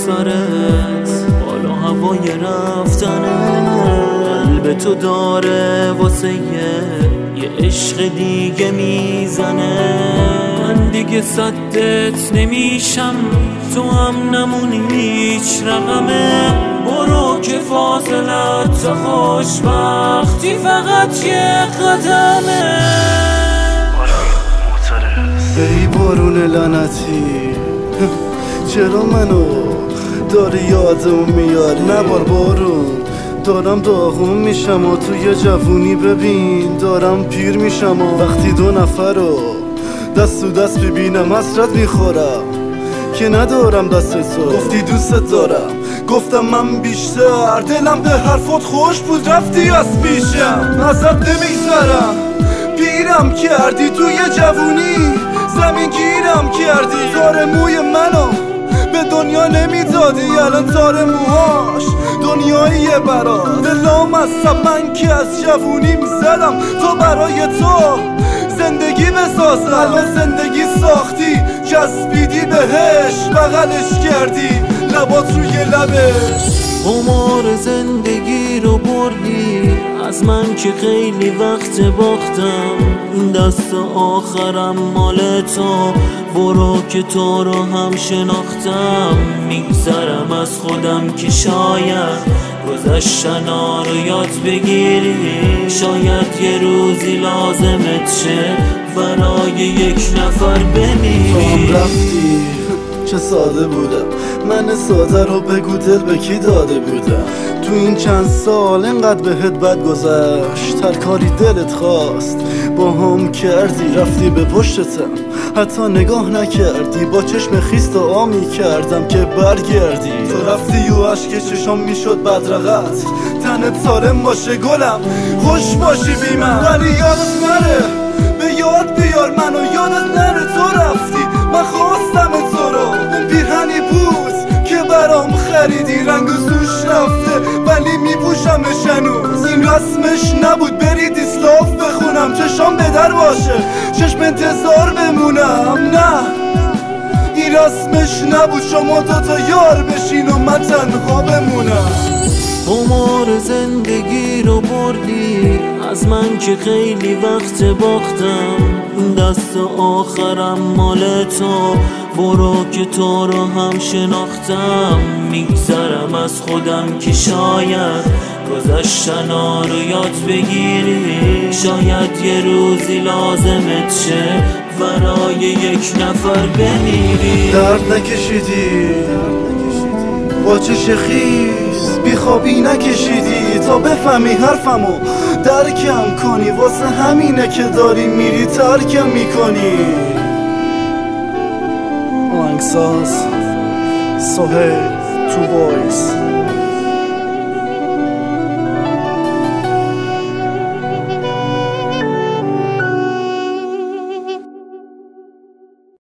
سرت بالا هوای رفتنه، قلب تو داره واسه یه عشق دیگه میزنه. من دیگه صدت نمیشم، تو هم نمونی هیچ رقمه. برو که فاصلت تا خوشبختی فقط یه قدمه. ای بارون لعنتی چرا منو داری یادم میاری؟ نبار بارون دارم داغون میشم و توی جوونی ببین دارم پیر میشم و وقتی دو نفر رو دست تو دست ببینم حسرت میخورم که ندارم دست تو. گفتی دوست دارم گفتم من بیشتر، دلم به حرفات خوش بود رفتی از پیشم. ازت نمیگذرم پیرم کردی توی جوونی، زمین گیرم کردی. تار موی منو به دنیا نمیدادی، الان تار موهاش دنیاییه برات. دلام از من که از جوونی میزدم تو برای تو زندگی بسازم. الان زندگی ساختی چسبیدی بهش بغلش کردی لبات روی لبش. قمار زندگی رو بردی از من که خیلی وقت باختم. دست آخرم مال تو، برو که تو رو هم شناختم. میگذرم از خودم که شاید گذشتنا رو یاد بگیری، شاید یه روزی لازمت شه برای یک نفر بمیری. تو هم رفتی چه ساده بودم، من ساده رو بگو دل به کی داده بودم. تو این چند سال اینقدر بهت بد گذشت، هر کاری دلت خواست با هم کردی. رفتی به پشتتم حتی نگاه نکردی، با چشم خیست و آمی کردم که برگردی. تو رفتی و عشق چشام میشد بدرقت، تنت سالم باشه گلم خوش باشی بی من. ولی یادت نره به یاد بیار منو، یادت نره تو رفتی من خواستم تو رو. پیرهنی بود که برام خریدی رنگ و سوش رفته ولی میپوشمش هنوز. این رسمش نبود بری دیسلاف بخونم، چشام به در باشه چشم انتظار بمونم. نه این رسمش نبود شما دوتا یار بشین و من تنها بمونم. قمار زندگی رو بردی از من که خیلی وقت باختم. دست آخرم مال تو، برو که تو رو هم شناختم. میگذرم از خودم که شاید گذشتنا رو یاد بگیری، شاید یه روزی لازمت شه برای یک نفر بمیری. درد نکشیدی با چش خیس بیخوابی نکشیدی تا بفهمی حرفمو درکم کنی. واسه همینه که داری میری ترکم میکنی. آهنگساز سهیل تو وایس.